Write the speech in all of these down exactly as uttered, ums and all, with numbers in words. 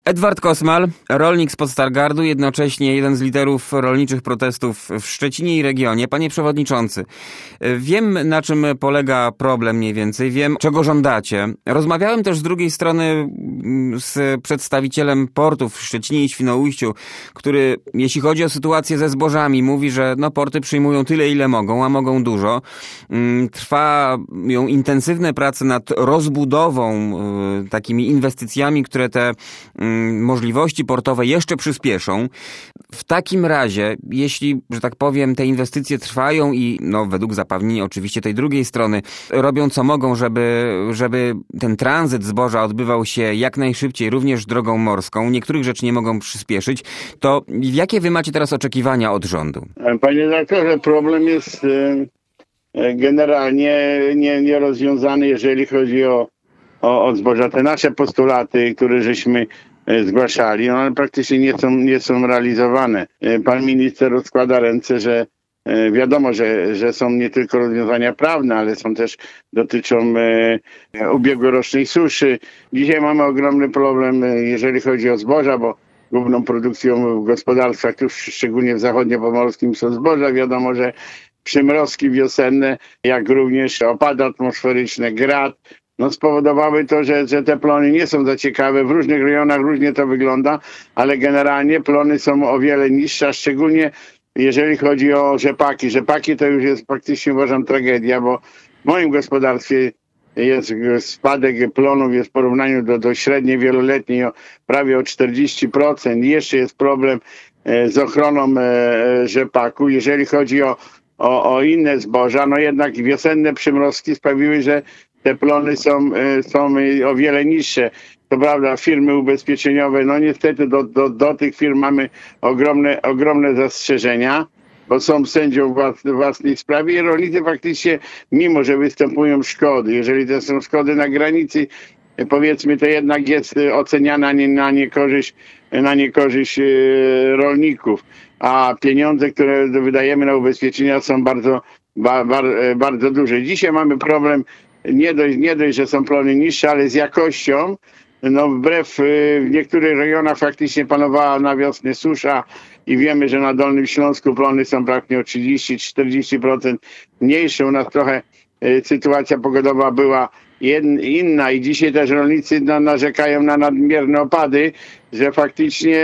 Edward Kosmal, rolnik z Podstargardu, jednocześnie jeden z liderów rolniczych protestów w Szczecinie i regionie. Panie przewodniczący, wiem, na czym polega problem mniej więcej, wiem, czego żądacie. Rozmawiałem też z drugiej strony z przedstawicielem portów w Szczecinie i Świnoujściu, który, jeśli chodzi o sytuację ze zbożami, mówi, że no, porty przyjmują tyle, ile mogą, a mogą dużo. Trwają intensywne prace nad rozbudową, takimi inwestycjami, które te możliwości portowe jeszcze przyspieszą. W takim razie, jeśli, że tak powiem, te inwestycje trwają i no według zapewnień oczywiście tej drugiej strony robią co mogą, żeby, żeby ten tranzyt zboża odbywał się jak najszybciej, również drogą morską, niektórych rzeczy nie mogą przyspieszyć, to jakie wy macie teraz oczekiwania od rządu? Panie redaktorze, problem jest generalnie nie, nierozwiązany, jeżeli chodzi o, o, o zboża. Te nasze postulaty, które żeśmy zgłaszali, one praktycznie nie są, nie są realizowane. Pan minister rozkłada ręce, że wiadomo, że, że są nie tylko rozwiązania prawne, ale są też, dotyczą ubiegłorocznej suszy. Dzisiaj mamy ogromny problem, jeżeli chodzi o zboża, bo główną produkcją w gospodarstwach, tu szczególnie w zachodniopomorskim, są zboża. Wiadomo, że przymrozki wiosenne, jak również opady atmosferyczne, grad, no spowodowały to, że, że te plony nie są za ciekawe. W różnych rejonach różnie to wygląda, ale generalnie plony są o wiele niższe, a szczególnie jeżeli chodzi o rzepaki. Rzepaki to już jest praktycznie, uważam, tragedia, bo w moim gospodarstwie jest spadek plonów jest w porównaniu do, do średniej wieloletniej o prawie o czterdzieści procent. Jeszcze jest problem z ochroną rzepaku. Jeżeli chodzi o, o, o inne zboża, no jednak wiosenne przymrozki sprawiły, że te plony są, są o wiele niższe. To prawda, firmy ubezpieczeniowe, no niestety do, do, do tych firm mamy ogromne, ogromne zastrzeżenia, bo są sędzią w własnej sprawie i rolnicy faktycznie, mimo że występują szkody, jeżeli to są szkody na granicy, powiedzmy, to jednak jest oceniana na niekorzyść, na niekorzyść rolników, a pieniądze, które wydajemy na ubezpieczenia, są bardzo, ba, ba, bardzo duże. Dzisiaj mamy problem nie dość, nie dość, że są plony niższe, ale z jakością. No wbrew w niektórych rejonach faktycznie panowała na wiosnę susza i wiemy, że na Dolnym Śląsku plony są praktycznie o trzydzieści do czterdziestu procent mniejsze. U nas trochę sytuacja pogodowa była inna i dzisiaj też rolnicy narzekają na nadmierne opady, że faktycznie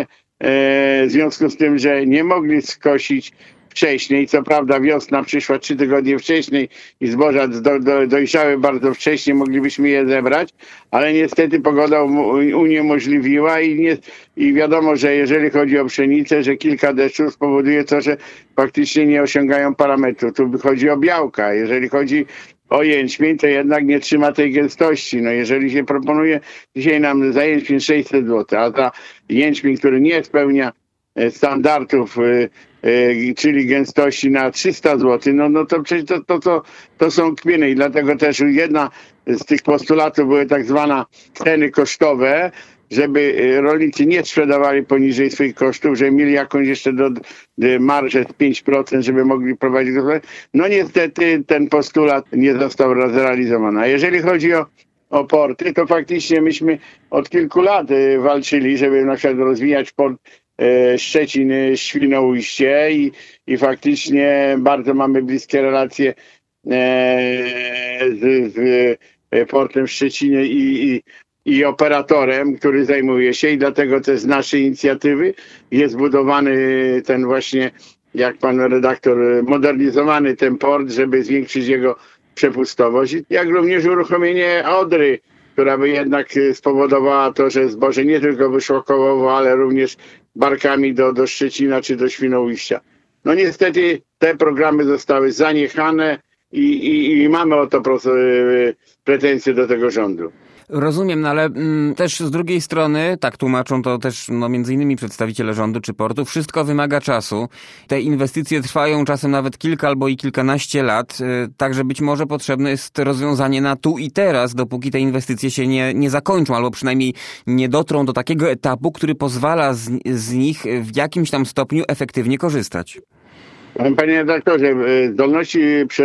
w związku z tym, że nie mogli skosić wcześniej, co prawda wiosna przyszła trzy tygodnie wcześniej i zboża do, do, dojrzały bardzo wcześnie, moglibyśmy je zebrać, ale niestety pogoda uniemożliwiła i, nie, i wiadomo, że jeżeli chodzi o pszenicę, że kilka deszczów spowoduje to, że faktycznie nie osiągają parametru. Tu chodzi o białka. Jeżeli chodzi o jęczmień, to jednak nie trzyma tej gęstości. No jeżeli się proponuje dzisiaj nam za jęczmień sześćset złotych, a za jęczmień, który nie spełnia standardów, czyli gęstości na trzysta złotych, no, no to przecież to, to, to, to są kpiny i dlatego też jedna z tych postulatów były tak zwane ceny kosztowe, żeby rolnicy nie sprzedawali poniżej swoich kosztów, żeby mieli jakąś jeszcze do, do marżę pięć procent, żeby mogli prowadzić gospodarstwo. No niestety ten postulat nie został zrealizowany. A jeżeli chodzi o, o porty, to faktycznie myśmy od kilku lat walczyli, żeby na przykład rozwijać port Szczecin, Świnoujście i, i faktycznie bardzo mamy bliskie relacje z, z portem w Szczecinie i, i, i operatorem, który zajmuje się i dlatego też z naszej inicjatywy jest budowany ten właśnie, jak pan redaktor, modernizowany ten port, żeby zwiększyć jego przepustowość, jak również uruchomienie Odry, która by jednak spowodowała to, że zboże nie tylko wyszło kołowo, ale również barkami do, do Szczecina czy do Świnoujścia. No niestety te programy zostały zaniechane i, i, i mamy o to pretensje do tego rządu. Rozumiem, no ale mm, też z drugiej strony, tak tłumaczą to też no, między innymi przedstawiciele rządu czy portu, wszystko wymaga czasu. Te inwestycje trwają czasem nawet kilka albo i kilkanaście lat, y, także być może potrzebne jest rozwiązanie na tu i teraz, dopóki te inwestycje się nie, nie zakończą, albo przynajmniej nie dotrą do takiego etapu, który pozwala z, z nich w jakimś tam stopniu efektywnie korzystać. Panie redaktorze, zdolności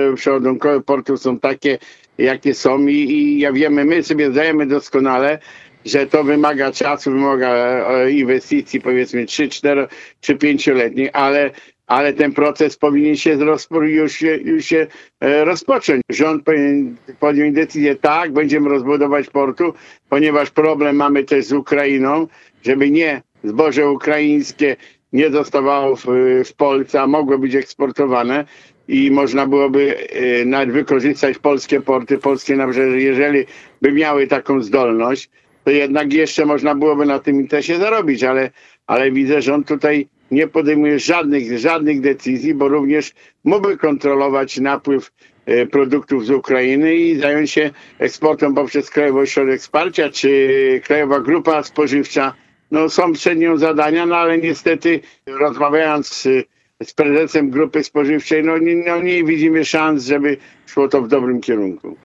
przeładunkowe portu są takie, jakie są i, i ja wiemy, my sobie zdajemy doskonale że to wymaga czasu, wymaga inwestycji powiedzmy trzy, cztery czy pięcioletnich, ale ale ten proces powinien się już się, już się rozpocząć. Rząd powinien podjąć decyzję, tak, będziemy rozbudować portu, ponieważ problem mamy też z Ukrainą, żeby nie zboże ukraińskie nie zostawało w, w Polsce, a mogło być eksportowane i można byłoby nawet wykorzystać polskie porty, polskie nabrzeże, jeżeli by miały taką zdolność, to jednak jeszcze można byłoby na tym interesie zarobić, ale, ale widzę, że on tutaj nie podejmuje żadnych, żadnych decyzji, bo również mógłby kontrolować napływ produktów z Ukrainy i zająć się eksportem poprzez Krajowy Ośrodek Wsparcia czy Krajowa Grupa Spożywcza. No są przed nią zadania, no ale niestety rozmawiając z, z prezesem Grupy Spożywczej, no nie, no nie widzimy szans, żeby szło to w dobrym kierunku.